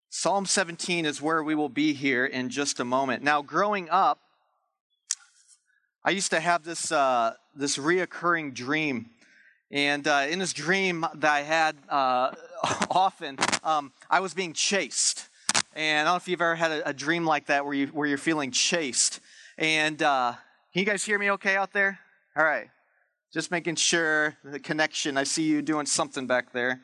Psalm 17 is where we will be here in just a moment. Now, growing up, I used to have this reoccurring dream. And in this dream that I had often, I was being chased. And I don't know if you've ever had a dream like that where you're feeling chased. And can you guys hear me okay out there? All right. Just making sure the connection. I see you doing something back there.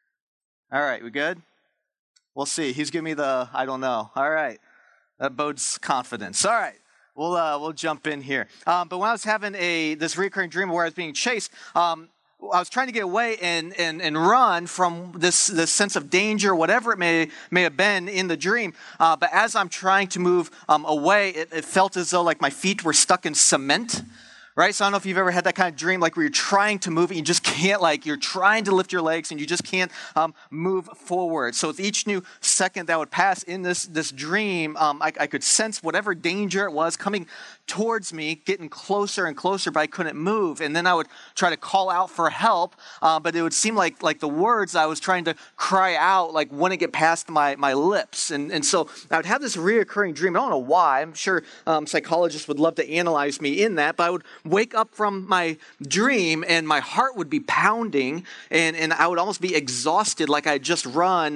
All right, we good? We'll see. He's giving me the, I don't know. All right. That bodes confidence. All right. We'll jump in here. But when I was having this recurring dream where I was being chased, I was trying to get away and run from this sense of danger, whatever it may have been in the dream. But as I'm trying to move away, it felt as though like my feet were stuck in cement. Right? So I don't know if you've ever had that kind of dream, like where you're trying to move and you just can't, like you're trying to lift your legs and you just can't move forward. So with each new second that would pass in this dream, I could sense whatever danger it was coming towards me, getting closer and closer, but I couldn't move. And then I would try to call out for help, but it would seem like the words I was trying to cry out like wouldn't get past my lips. And so I would have this reoccurring dream. I don't know why. I'm sure psychologists would love to analyze me in that, but I would wake up from my dream and my heart would be pounding and I would almost be exhausted like I had just run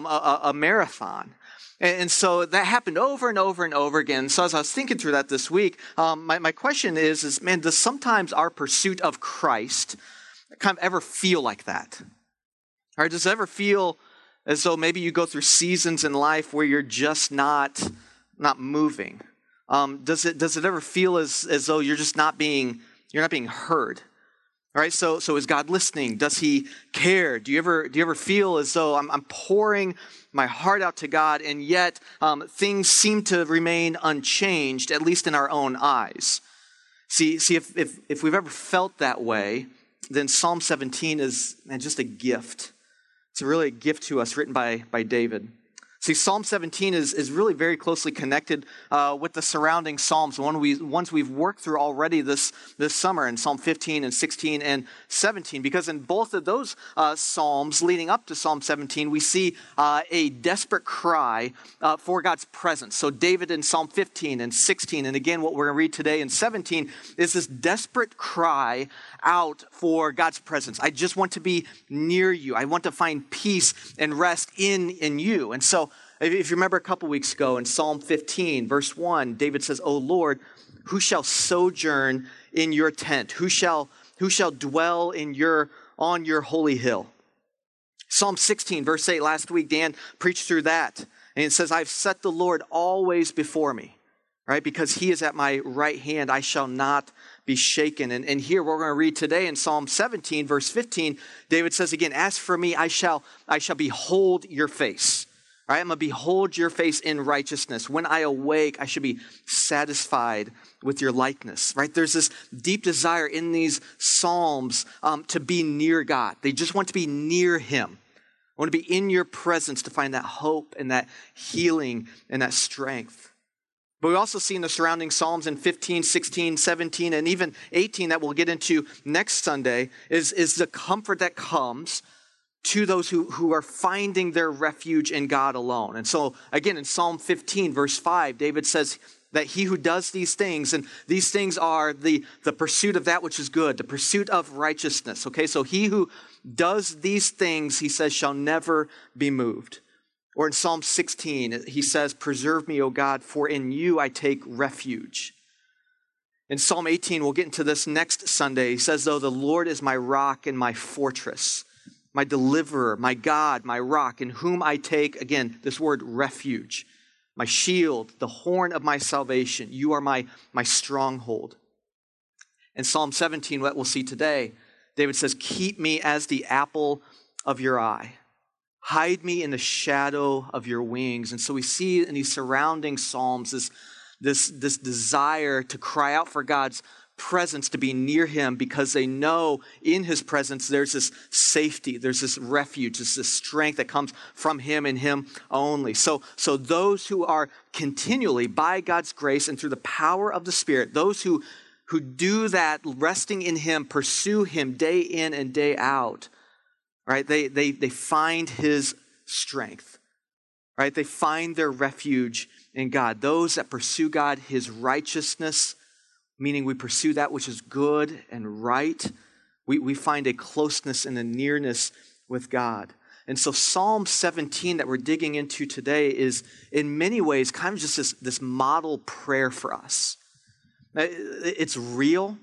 a marathon. And so that happened over and over and over again. So as I was thinking through that this week, my question is, man, does sometimes our pursuit of Christ kind of ever feel like that? Or does it ever feel as though maybe you go through seasons in life where you're just not moving? Does it ever feel as though you're just not being heard? All right, so is God listening? Does He care? Do you ever feel as though I'm pouring my heart out to God, and yet things seem to remain unchanged, at least in our own eyes? See, if we've ever felt that way, then Psalm 17 is just a gift. It's really a gift to us, written by David. See, Psalm 17 is really very closely connected with the surrounding Psalms, ones we've worked through already this summer in Psalm 15 and 16 and 17, because in both of those Psalms leading up to Psalm 17, we see a desperate cry for God's presence. So David in Psalm 15 and 16, and again what we're going to read today in 17, is this desperate cry out for God's presence. I just want to be near you. I want to find peace and rest in you. And so if you remember a couple weeks ago in Psalm 15, verse 1, David says, "O Lord, who shall sojourn in your tent? Who shall dwell on your holy hill?" Psalm 16, verse 8, last week Dan preached through that. And it says, "I've set the Lord always before me," right? Because He is at my right hand, I shall not be shaken. And here we're going to read today in Psalm 17, verse 15, David says again, "As for me, I shall behold your face." Right? I'm going to behold your face in righteousness. When I awake, I should be satisfied with your likeness. Right? There's this deep desire in these Psalms to be near God. They just want to be near Him. I want to be in your presence to find that hope and that healing and that strength. But we also see in the surrounding Psalms in 15, 16, 17, and even 18 that we'll get into next Sunday is the comfort that comes to those who are finding their refuge in God alone. And so, again, in Psalm 15, verse 5, David says that he who does these things, and these things are the pursuit of that which is good, the pursuit of righteousness. Okay, so he who does these things, he says, shall never be moved. Or in Psalm 16, he says, "Preserve me, O God, for in you I take refuge." In Psalm 18, we'll get into this next Sunday, he says, "Though the Lord is my rock and my fortress, my deliverer, my God, my rock, in whom I take," again, this word refuge, "my shield, the horn of my salvation. You are my stronghold." In Psalm 17, what we'll see today, David says, "Keep me as the apple of your eye. Hide me in the shadow of your wings." And so we see in these surrounding Psalms this desire to cry out for God's presence, to be near Him, because they know in His presence there's this safety, there's this refuge, there's this strength that comes from Him and Him only. So those who are continually, by God's grace and through the power of the Spirit, those who do that, resting in Him, pursue Him day in and day out, right? They find His strength. right? They find their refuge in God. Those that pursue God, his righteousness, meaning we pursue that which is good and right, we find a closeness and a nearness with God. And so Psalm 17 that we're digging into today is in many ways kind of just this model prayer for us. It's real.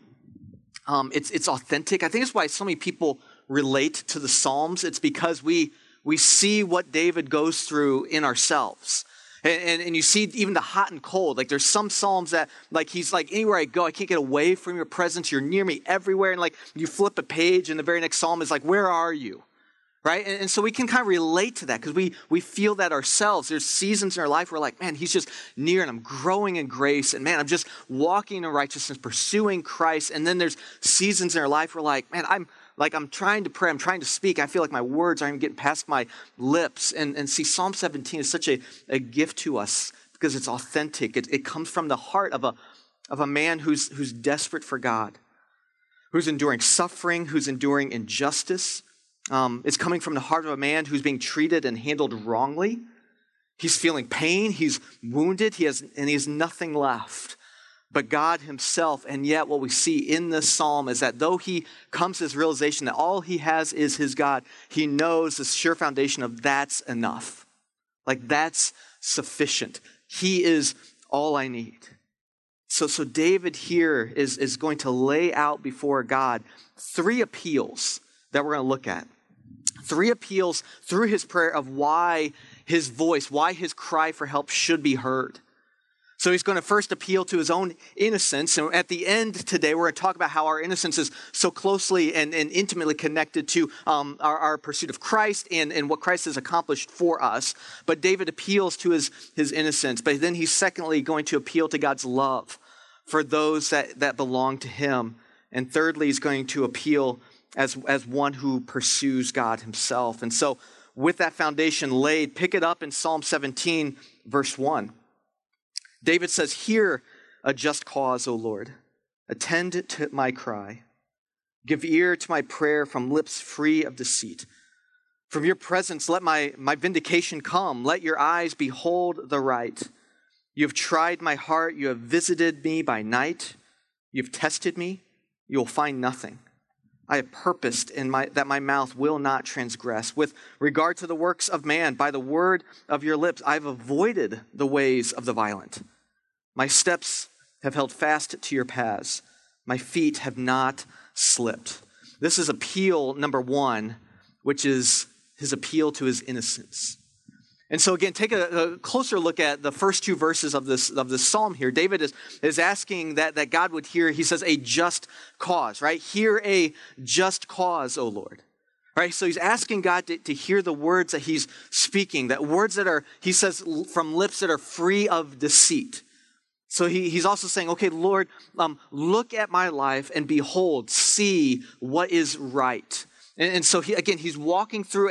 It's authentic. I think it's why so many people relate to the Psalms. It's because we see what David goes through in ourselves. And you see even the hot and cold. Like there's some Psalms that like he's like, anywhere I go, I can't get away from your presence. You're near me everywhere. And like you flip a page and the very next Psalm is like, where are you? Right? And so we can kind of relate to that because we feel that ourselves. There's seasons in our life where we're like, man, he's just near and I'm growing in grace. And man, I'm just walking in righteousness, pursuing Christ. And then there's seasons in our life where like, man, I'm trying to pray, I'm trying to speak. I feel like my words aren't even getting past my lips. And see, Psalm 17 is such a gift to us because it's authentic. It comes from the heart of a man who's desperate for God, who's enduring suffering, who's enduring injustice. It's coming from the heart of a man who's being treated and handled wrongly. He's feeling pain, he's wounded, he has nothing left but God himself. And yet what we see in this psalm is that though he comes to this realization that all he has is his God, he knows this sure foundation of that's enough. Like that's sufficient. He is all I need. So David here is going to lay out before God 3 appeals that we're going to look at. 3 appeals through his prayer of why his voice, why his cry for help should be heard. So he's going to first appeal to his own innocence. And at the end today, we're going to talk about how our innocence is so closely and intimately connected to our pursuit of Christ and what Christ has accomplished for us. But David appeals to his innocence. But then he's secondly going to appeal to God's love for those that belong to him. And thirdly, he's going to appeal as one who pursues God himself. And so with that foundation laid, pick it up in Psalm 17, verse 1. David says, hear a just cause, O Lord. Attend to my cry. Give ear to my prayer from lips free of deceit. From your presence, let my vindication come. Let your eyes behold the right. You have tried my heart. You have visited me by night. You have tested me. You will find nothing. I have purposed that my mouth will not transgress. With regard to the works of man, by the word of your lips, I have avoided the ways of the violent. My steps have held fast to your paths. My feet have not slipped. This is appeal number 1, which is his appeal to his innocence. And so again, take a closer look at the first 2 verses of this psalm here. David is asking that God would hear, he says, a just cause, right? Hear a just cause, O Lord. Right? So he's asking God to hear the words that he's speaking, that words that are, he says, from lips that are free of deceit. So he's also saying, okay, Lord, look at my life and behold, see what is right. And so he's walking through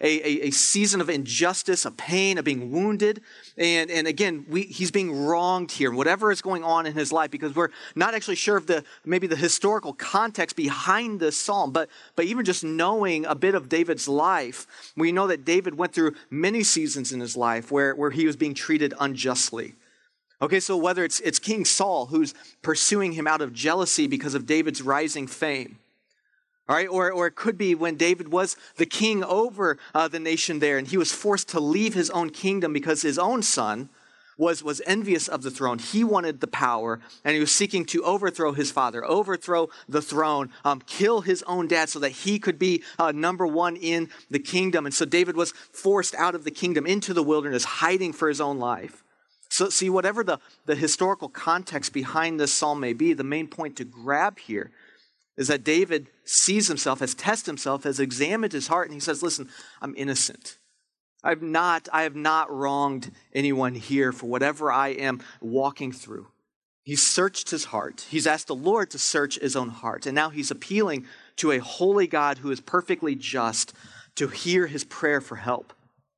a season of injustice, of pain, of being wounded. And again, he's being wronged here, whatever is going on in his life, because we're not actually sure of maybe the historical context behind this psalm. But even just knowing a bit of David's life, we know that David went through many seasons in his life where he was being treated unjustly. Okay, so whether it's King Saul who's pursuing him out of jealousy because of David's rising fame, all right, or it could be when David was the king over the nation there and he was forced to leave his own kingdom because his own son was envious of the throne. He wanted the power and he was seeking to overthrow his father, overthrow the throne, kill his own dad so that he could be number 1 in the kingdom. And so David was forced out of the kingdom into the wilderness, hiding for his own life. So see, whatever the historical context behind this psalm may be, the main point to grab here is that David sees himself, has tested himself, has examined his heart, and he says, listen, I'm innocent. I have not wronged anyone here for whatever I am walking through. He's searched his heart. He's asked the Lord to search his own heart. And now he's appealing to a holy God who is perfectly just to hear his prayer for help.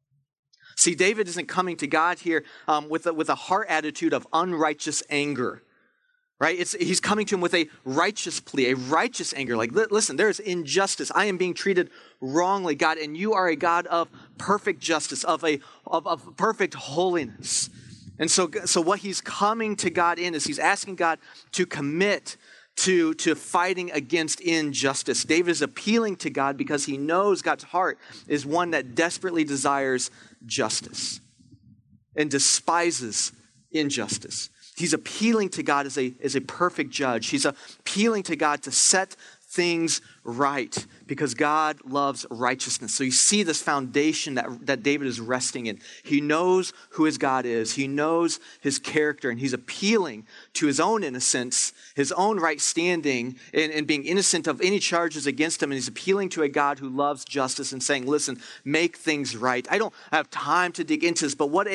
See, David isn't coming to God here with a heart attitude of unrighteous anger. right? He's coming to him with a righteous plea, a righteous anger. Like, listen, there's injustice. I am being treated wrongly, God, and you are a God of perfect justice, of perfect holiness. And so what he's coming to God in is he's asking God to commit to fighting against injustice. David is appealing to God because he knows God's heart is one that desperately desires justice and despises injustice. He's appealing to God as a perfect judge. He's appealing to God to set things right because God loves righteousness. So you see this foundation that David is resting in. He knows who his God is. He knows his character, and he's appealing to his own innocence, his own right standing, and being innocent of any charges against him. And he's appealing to a God who loves justice and saying, listen, make things right. I don't have time to dig into this, but what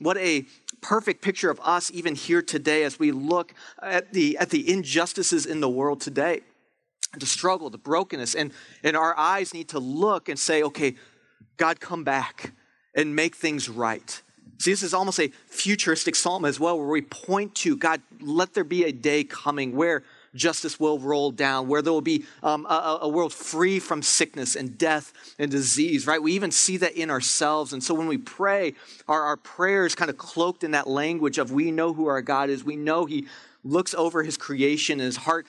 a perfect picture of us even here today as we look at the injustices in the world today. The struggle, the brokenness, and our eyes need to look and say, okay, God, come back and make things right. See, this is almost a futuristic psalm as well, where we point to, God, let there be a day coming where justice will roll down, where there will be a world free from sickness and death and disease, right? We even see that in ourselves. And so when we pray, our prayers kind of cloaked in that language of we know who our God is. We know he looks over his creation, and his heart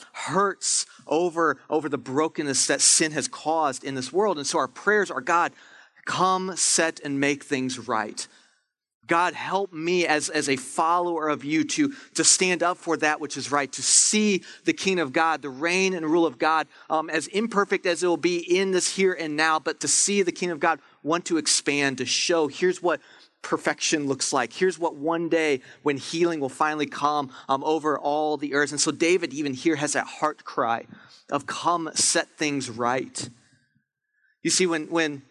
hurts over the brokenness that sin has caused in this world. And so our prayers are, God, come, set, and make things right. God, help me as a follower of you to stand up for that which is right, to see the kingdom of God, the reign and rule of God, as imperfect as it will be in this here and now, but to see the kingdom of God want to expand, to show here's what perfection looks like. Here's what one day when healing will finally come over all the earth. And so David even here has that heart cry of come set things right. You see, when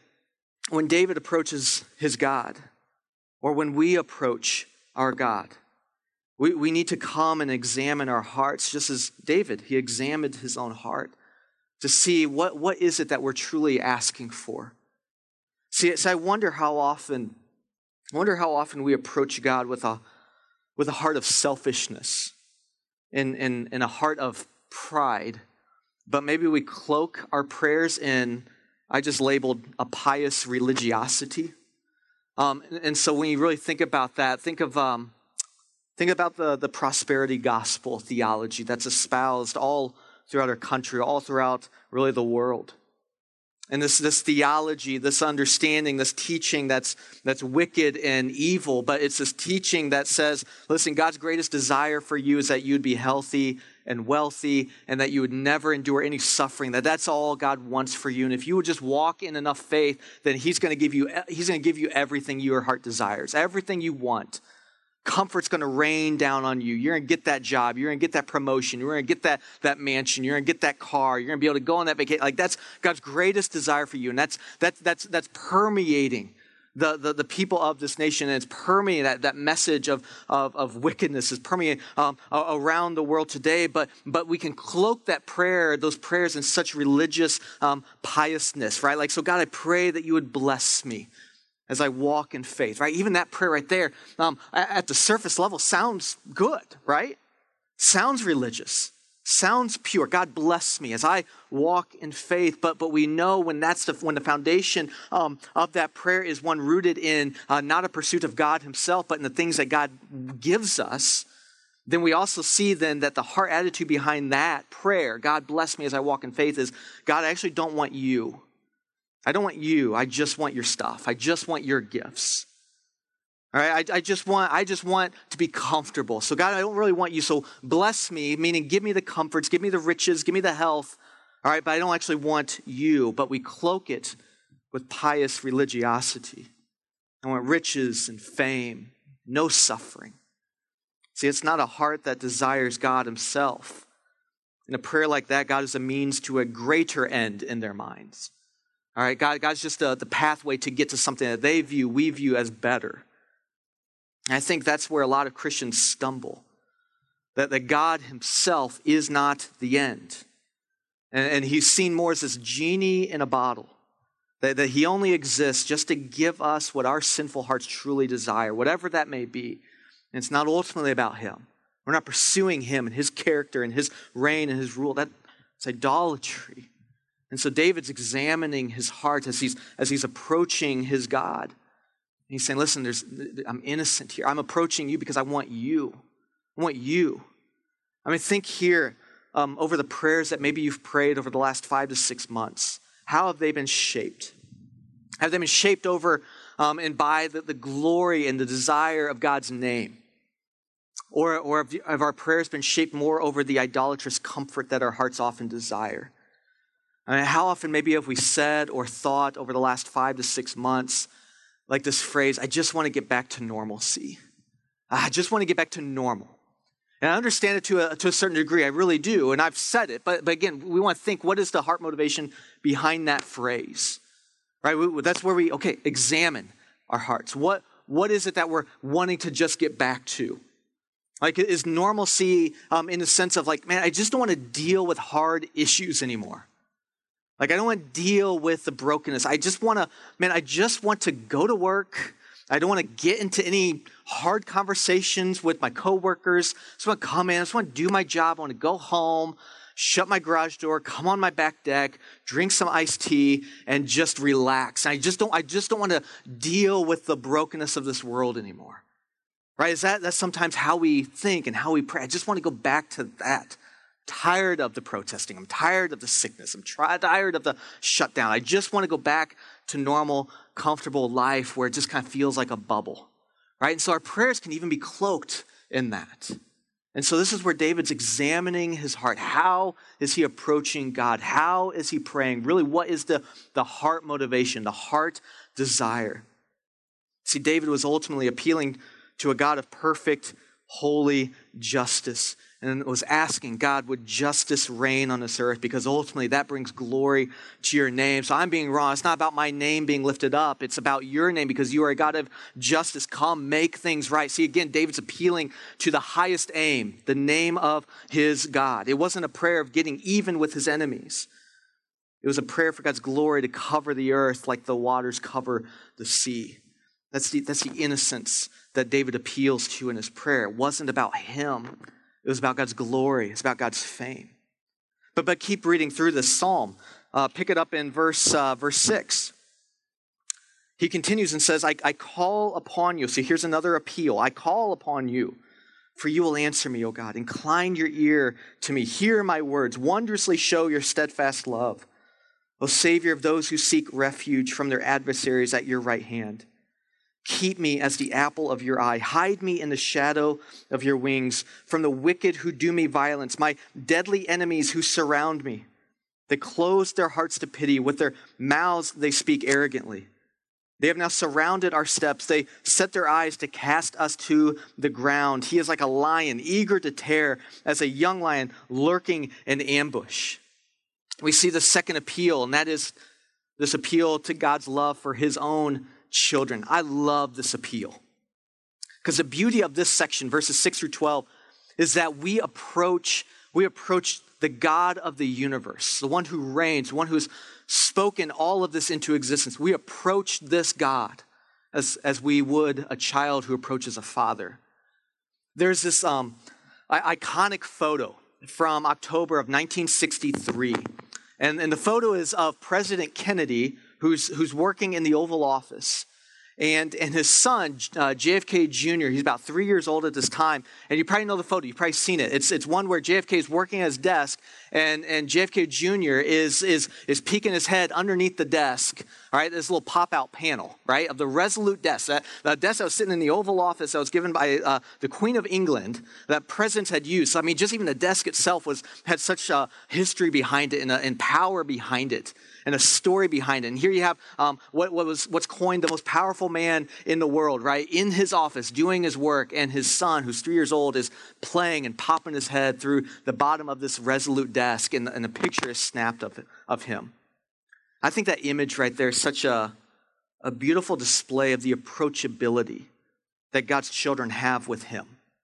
David approaches his God, or when we approach our God, we need to come and examine our hearts, just as David, he examined his own heart to see what is it that we're truly asking for. See, so I wonder how often we approach God with a heart of selfishness and a heart of pride, but maybe we cloak our prayers in, I just labeled a pious religiosity. And so when you really think about that, think about the prosperity gospel theology that's espoused all throughout our country, all throughout really the world. And this theology, this understanding, this teaching that's wicked and evil, but it's this teaching that says, listen, God's greatest desire for you is that you'd be healthy and wealthy and that you would never endure any suffering, that's all God wants for you. And if you would just walk in enough faith, then he's going to give you everything your heart desires, everything you want. Comfort's going to rain down on you. You're going to get that job. You're going to get that promotion. You're going to get that mansion. You're going to get that car. You're going to be able to go on that vacation. Like that's God's greatest desire for you. And that's permeating the people of this nation. And it's permeating that message of wickedness is permeating around the world today. But we can cloak those prayers in such religious piousness, right? Like, so God, I pray that you would bless me as I walk in faith, right? Even that prayer right there, at the surface level, sounds good, right? Sounds religious, sounds pure. God bless me as I walk in faith. But we know when the foundation of that prayer is one rooted in not a pursuit of God himself, but in the things that God gives us, then we also see then that the heart attitude behind that prayer, God bless me as I walk in faith, is, God, I actually don't want you. I don't want you. I just want your stuff. I just want your gifts. All right. I just want to be comfortable. So God, I don't really want you. So bless me, meaning give me the comforts, give me the riches, give me the health. All right. But I don't actually want you. But we cloak it with pious religiosity. I want riches and fame, no suffering. See, it's not a heart that desires God himself. In a prayer like that, God is a means to a greater end in their minds. All right, God's just the pathway to get to something that we view as better. And I think that's where a lot of Christians stumble, that God himself is not the end. And he's seen more as this genie in a bottle, that he only exists just to give us what our sinful hearts truly desire, whatever that may be. And it's not ultimately about him. we're not pursuing him and his character and his reign and his rule, that's idolatry. And so David's examining his heart as he's approaching his God. And he's saying, listen, I'm innocent here. I'm approaching you because I want you. I want you. I mean, think here over the prayers that maybe you've prayed over the last 5 to 6 months. How have they been shaped? Have they been shaped over and by the glory and the desire of God's name? Or have our prayers been shaped more over the idolatrous comfort that our hearts often desire? I mean, how often maybe have we said or thought over the last 5 to 6 months, like this phrase, I just want to get back to normalcy. I just want to get back to normal. And I understand it to a certain degree, I really do, and I've said it, but again, we want to think, what is the heart motivation behind that phrase? Right? That's where we, examine our hearts. What is it that we're wanting to just get back to? Like, is normalcy in the sense of like, man, I just don't want to deal with hard issues anymore. Like, I don't want to deal with the brokenness. I just want to go to work. I don't want to get into any hard conversations with my coworkers. I just want to come in. I just want to do my job. I want to go home, shut my garage door, come on my back deck, drink some iced tea, and just relax. And I just don't want to deal with the brokenness of this world anymore. Right? That's sometimes how we think and how we pray. I just want to go back to that. Tired of the protesting. I'm tired of the sickness. I'm tired of the shutdown. I just want to go back to normal, comfortable life where it just kind of feels like a bubble, right? And so our prayers can even be cloaked in that. And so this is where David's examining his heart. How is he approaching God? How is he praying? Really, what is the heart motivation, the heart desire? See, David was ultimately appealing to a God of perfect, holy justice. And was asking, God, would justice reign on this earth? Because ultimately that brings glory to your name. So I'm being wrong. It's not about my name being lifted up. It's about your name because you are a God of justice. Come, make things right. See, again, David's appealing to the highest aim, the name of his God. It wasn't a prayer of getting even with his enemies. It was a prayer for God's glory to cover the earth like the waters cover the sea. That's the innocence that David appeals to in his prayer. It wasn't about him. It was about God's glory. It's about God's fame. But keep reading through this psalm. Pick it up in verse 6. He continues and says, I call upon you. See, here's another appeal. I call upon you, for you will answer me, O God. Incline your ear to me. Hear my words. Wondrously show your steadfast love, O Savior of those who seek refuge from their adversaries at your right hand. Keep me as the apple of your eye. Hide me in the shadow of your wings from the wicked who do me violence, my deadly enemies who surround me. They close their hearts to pity. With their mouths they speak arrogantly. They have now surrounded our steps. They set their eyes to cast us to the ground. He is like a lion, eager to tear, as a young lion lurking in ambush. We see the second appeal, and that is this appeal to God's love for his own children. I love this appeal because the beauty of this section, verses 6 through 12, is that we approach the God of the universe, the one who reigns, the one who has spoken all of this into existence. We approach this God as we would a child who approaches a father. There's this iconic photo from October of 1963, and the photo is of President Kennedy, who's working in the Oval Office. And his son, JFK Jr., he's about 3 years old at this time. And you probably know the photo. You've probably seen it. It's one where JFK is working at his desk, and JFK Jr. is peeking his head underneath the desk, all right, this little pop-out panel, right, of the Resolute desk. The desk that was sitting in the Oval Office that was given by the Queen of England that presidents had used. So, I mean, just even the desk itself had such a history behind it and power behind it, and a story behind it. And here you have what's coined the most powerful man in the world, right? In his office, doing his work, and his son, who's 3 years old, is playing and popping his head through the bottom of this Resolute desk, and the picture is snapped of him. I think that image right there is such a beautiful display of the approachability that God's children have with him.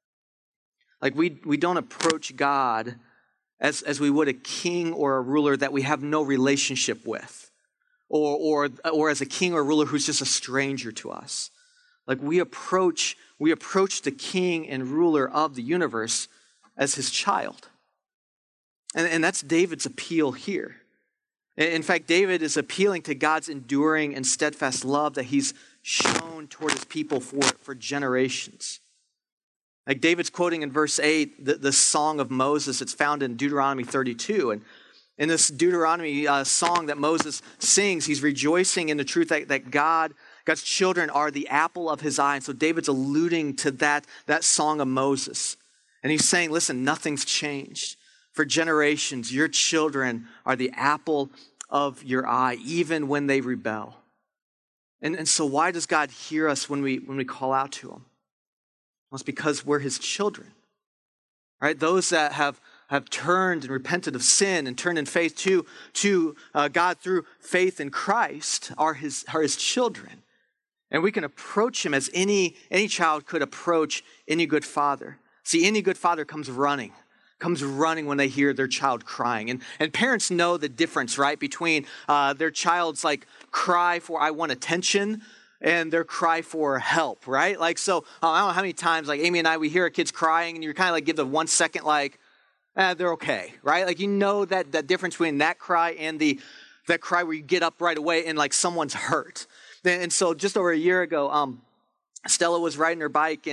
Like we don't approach God as we would a king or a ruler that we have no relationship with, or as a king or ruler who's just a stranger to us. Like we approach the king and ruler of the universe as his child. And that's David's appeal here. In fact, David is appealing to God's enduring and steadfast love that he's shown toward his people for generations. Like David's quoting in verse 8, the song of Moses. It's found in Deuteronomy 32. And in this Deuteronomy song that Moses sings, he's rejoicing in the truth that God's children are the apple of his eye. And so David's alluding to that song of Moses. And he's saying, listen, nothing's changed. For generations, your children are the apple of your eye, even when they rebel. And so why does God hear us when we call out to him? Well, it's because we're his children. Right? Those that have turned and repented of sin and turned in faith to God through faith in Christ are his children. And we can approach him as any child could approach any good father. See, any good father comes running when they hear their child crying. And parents know the difference, right, between their child's like cry for I want attention and their cry for help, right? Like, so I don't know how many times, like Amy and I, we hear our kids crying and you're kind of like give the 1 second like, they're okay, right? Like, you know that difference between that cry and that cry where you get up right away and like someone's hurt. And so just over a year ago, Stella was riding her bike,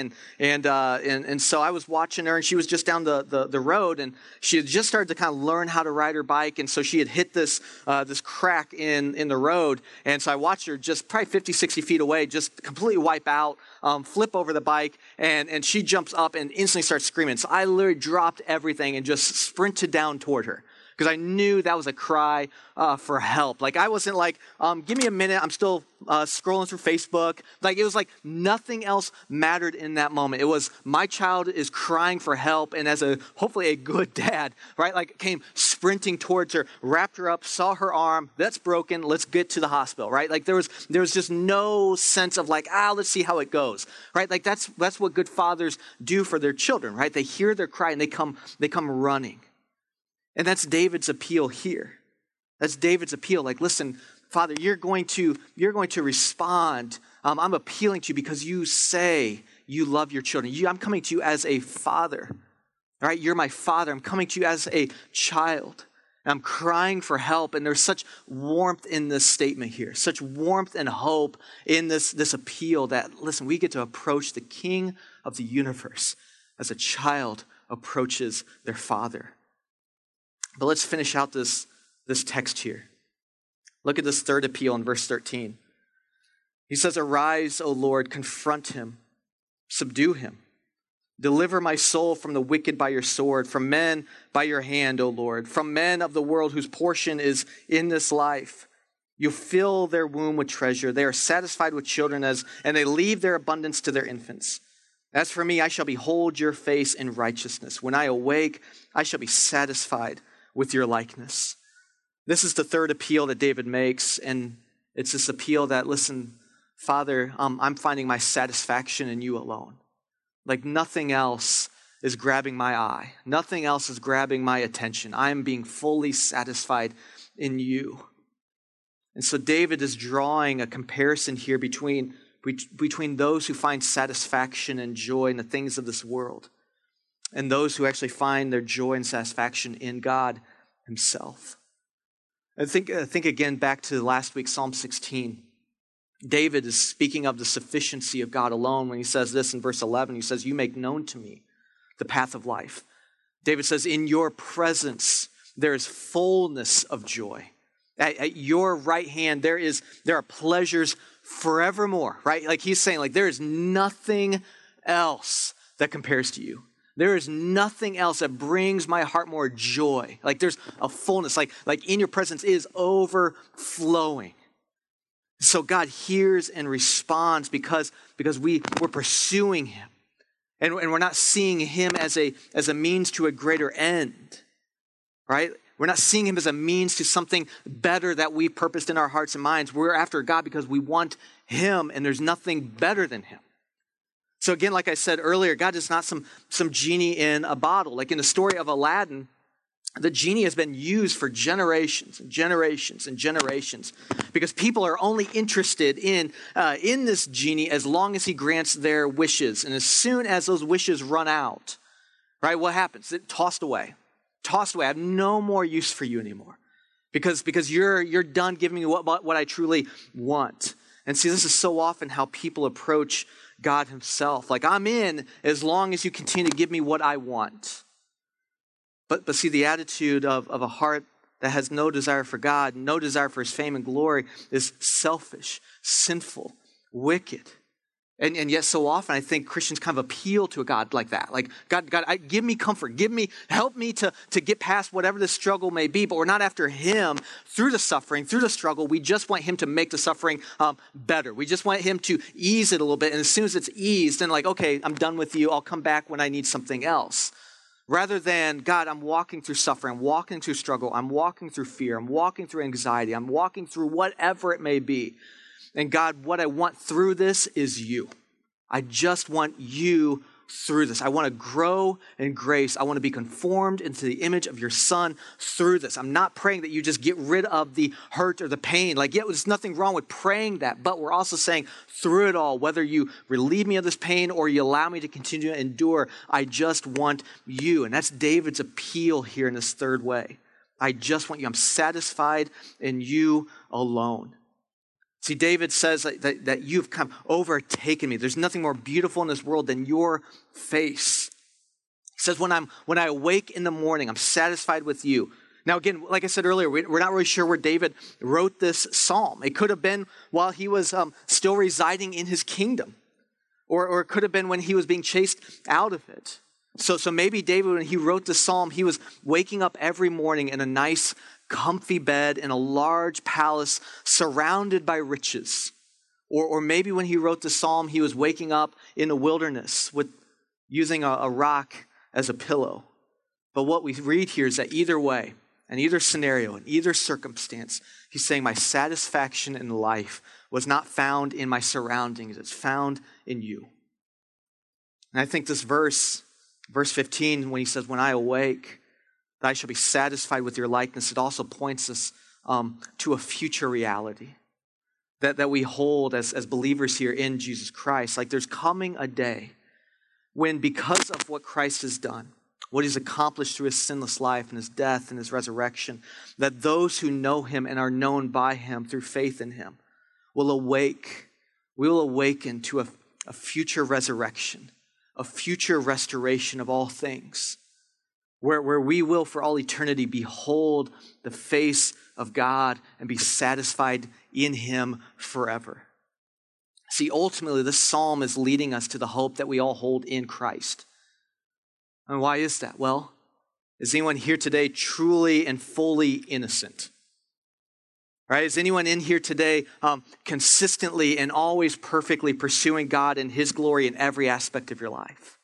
and so I was watching her, and she was just down the road, and she had just started to kind of learn how to ride her bike, and so she had hit this crack in the road, and so I watched her just probably 50, 60 feet away, just completely wipe out, flip over the bike, and she jumps up and instantly starts screaming. So I literally dropped everything and just sprinted down toward her. Because I knew that was a cry for help. Like, I wasn't like, give me a minute, I'm still scrolling through Facebook. Like, it was like nothing else mattered in that moment. It was my child is crying for help, and as hopefully a good dad, right, like came sprinting towards her, wrapped her up, saw her arm, that's broken, let's get to the hospital, right? Like, there was just no sense of like, let's see how it goes, right? Like, that's what good fathers do for their children, right? They hear their cry and they come running. And that's David's appeal here. That's David's appeal. Like, listen, Father, you're going to respond. I'm appealing to you because you say you love your children. I'm coming to you as a father. All right, you're my father. I'm coming to you as a child. And I'm crying for help. And there's such warmth in this statement here, such warmth and hope in this appeal that, listen, we get to approach the King of the universe as a child approaches their father. But let's finish out this text here. Look at this third appeal in verse 13. He says, arise, O Lord, confront him, subdue him. Deliver my soul from the wicked by your sword, from men by your hand, O Lord, from men of the world whose portion is in this life. You fill their womb with treasure. They are satisfied with children, and they leave their abundance to their infants. As for me, I shall behold your face in righteousness. When I awake, I shall be satisfied with your likeness. This is the third appeal that David makes, and it's this appeal that, listen, Father, I'm finding my satisfaction in you alone. Like, nothing else is grabbing my eye. Nothing else is grabbing my attention. I am being fully satisfied in you. And so David is drawing a comparison here between those who find satisfaction and joy in the things of this world and those who actually find their joy and satisfaction in God himself. I think again back to last week, Psalm 16. David is speaking of the sufficiency of God alone when he says this in verse 11. He says, you make known to me the path of life. David says, in your presence there is fullness of joy. At your right hand there are pleasures forevermore, right? Like he's saying, like there is nothing else that compares to you. There is nothing else that brings my heart more joy. Like there's a fullness, like in your presence is overflowing. So God hears and responds because we're pursuing him. And we're not seeing him as a means to a greater end, right? We're not seeing him as a means to something better that we purposed in our hearts and minds. We're after God because we want him, and there's nothing better than him. So again, like I said earlier, God is not some genie in a bottle. Like in the story of Aladdin, the genie has been used for generations and generations and generations because people are only interested in this genie as long as he grants their wishes. And as soon as those wishes run out, right? What happens? It tossed away. Tossed away. I have no more use for you anymore because you're done giving me what I truly want. And see, this is so often how people approach God himself. Like, I'm in as long as you continue to give me what I want. But see, the attitude of a heart that has no desire for God, no desire for his fame and glory, is selfish, sinful, wicked. And yet so often I think Christians kind of appeal to a God like that. Like, God, give me comfort. Help me to get past whatever the struggle may be. But we're not after him through the suffering, through the struggle. We just want him to make the suffering better. We just want him to ease it a little bit. And as soon as it's eased, then like, okay, I'm done with you. I'll come back when I need something else. Rather than, God, I'm walking through suffering. I'm walking through struggle. I'm walking through fear. I'm walking through anxiety. I'm walking through whatever it may be. And God, what I want through this is you. I just want you through this. I want to grow in grace. I want to be conformed into the image of your Son through this. I'm not praying that you just get rid of the hurt or the pain. Like, yeah, there's nothing wrong with praying that, but we're also saying through it all, whether you relieve me of this pain or you allow me to continue to endure, I just want you. And that's David's appeal here in this third way. I just want you. I'm satisfied in you alone. See, David says that you've come overtaken me. There's nothing more beautiful in this world than your face. He says, when I awake in the morning, I'm satisfied with you. Now, again, like I said earlier, we're not really sure where David wrote this psalm. It could have been while he was still residing in his kingdom, or it could have been when he was being chased out of it. So maybe David, when he wrote this psalm, he was waking up every morning in a nice comfy bed in a large palace surrounded by riches. Or maybe when he wrote the psalm, he was waking up in the wilderness with using a rock as a pillow. But what we read here is that either way, in either scenario, in either circumstance, he's saying my satisfaction in life was not found in my surroundings. It's found in you. And I think this verse 15, when he says, when I awake, that I shall be satisfied with your likeness, it also points us to a future reality that we hold as believers here in Jesus Christ. Like, there's coming a day when, because of what Christ has done, what he's accomplished through his sinless life and his death and his resurrection, that those who know him and are known by him through faith in him will awake. We will awaken to a future resurrection, a future restoration of all things, where we will for all eternity behold the face of God and be satisfied in him forever. See, ultimately, this psalm is leading us to the hope that we all hold in Christ. And why is that? Well, is anyone here today truly and fully innocent? Right? Is anyone in here today consistently and always perfectly pursuing God and his glory in every aspect of your life?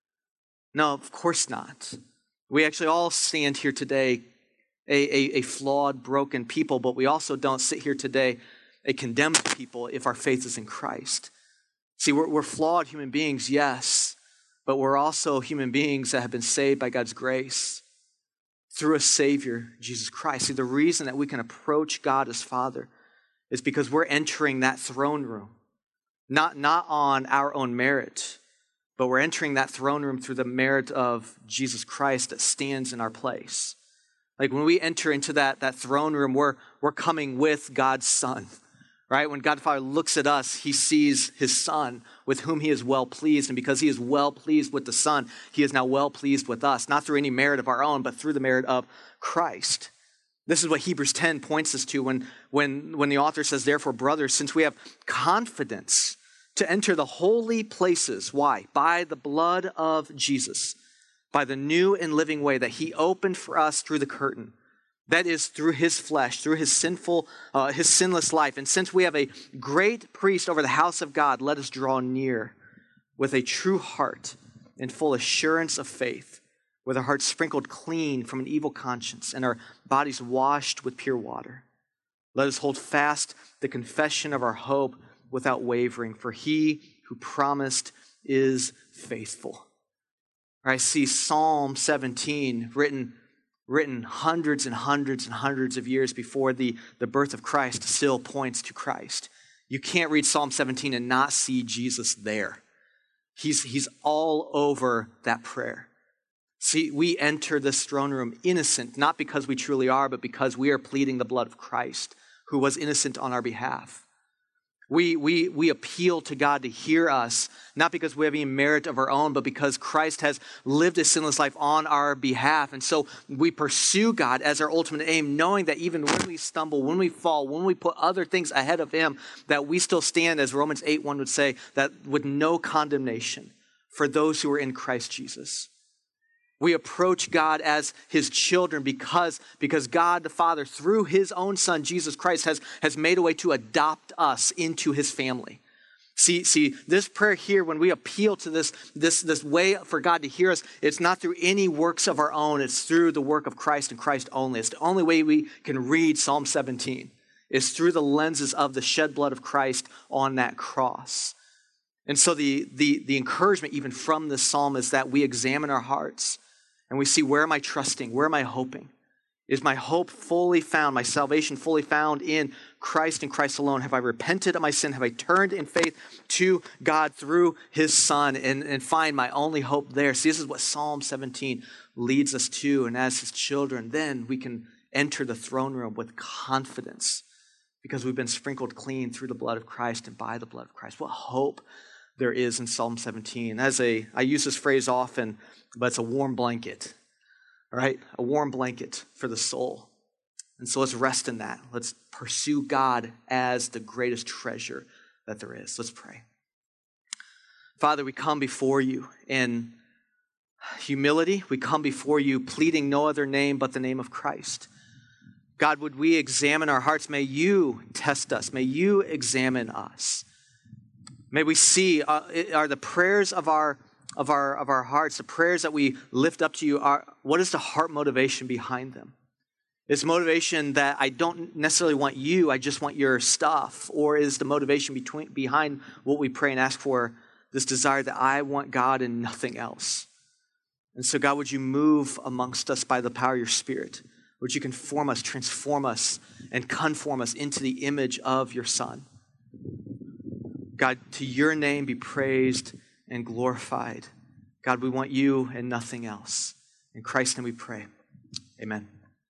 No, of course not. We actually all stand here today a flawed, broken people, but we also don't sit here today a condemned people if our faith is in Christ. See, we're flawed human beings, yes, but we're also human beings that have been saved by God's grace through a Savior, Jesus Christ. See, the reason that we can approach God as Father is because we're entering that throne room, not on our own merit, but we're entering that throne room through the merit of Jesus Christ that stands in our place. Like, when we enter into that throne room, we're coming with God's Son, right? When God the Father looks at us, he sees his Son with whom he is well pleased. And because he is well pleased with the Son, he is now well pleased with us, not through any merit of our own, but through the merit of Christ. This is what Hebrews 10 points us to when the author says, therefore, brothers, since we have confidence to enter the holy places. Why? By the blood of Jesus, by the new and living way that he opened for us through the curtain. That is through his flesh, through his sinless life. And since we have a great priest over the house of God, let us draw near with a true heart and full assurance of faith, with our hearts sprinkled clean from an evil conscience and our bodies washed with pure water. Let us hold fast the confession of our hope without wavering, for he who promised is faithful. I see Psalm 17 written hundreds and hundreds and hundreds of years before the birth of Christ still points to Christ. You can't read Psalm 17 and not see Jesus there. He's all over that prayer. See, we enter this throne room innocent, not because we truly are, but because we are pleading the blood of Christ, who was innocent on our behalf. We appeal to God to hear us, not because we have any merit of our own, but because Christ has lived a sinless life on our behalf. And so we pursue God as our ultimate aim, knowing that even when we stumble, when we fall, when we put other things ahead of him, that we still stand, as Romans 8:1 would say, that with no condemnation for those who are in Christ Jesus. We approach God as his children because God the Father, through his own Son, Jesus Christ, has made a way to adopt us into his family. See, this prayer here, when we appeal to this way for God to hear us, it's not through any works of our own. It's through the work of Christ and Christ only. It's the only way we can read Psalm 17 is through the lenses of the shed blood of Christ on that cross. And so the encouragement even from this psalm is that we examine our hearts and we see, where am I trusting? Where am I hoping? Is my hope fully found, my salvation fully found in Christ and Christ alone? Have I repented of my sin? Have I turned in faith to God through his Son and find my only hope there? See, this is what Psalm 17 leads us to. And as his children, then we can enter the throne room with confidence because we've been sprinkled clean through the blood of Christ and by the blood of Christ. What hope there is in Psalm 17. I use this phrase often, but it's a warm blanket. All right, a warm blanket for the soul. And so let's rest in that. Let's pursue God as the greatest treasure that there is. Let's pray. Father, we come before you in humility. We come before you pleading no other name but the name of Christ. God, would we examine our hearts? May you test us. May you examine us. May we see, are the prayers of our hearts, the prayers that we lift up to you, what is the heart motivation behind them? Is motivation that I don't necessarily want you, I just want your stuff? Or is the motivation behind what we pray and ask for this desire that I want God and nothing else? And so God, would you move amongst us by the power of your Spirit? Would you conform us, transform us, and conform us into the image of your Son? God, to your name be praised and glorified. God, we want you and nothing else. In Christ's name we pray. Amen.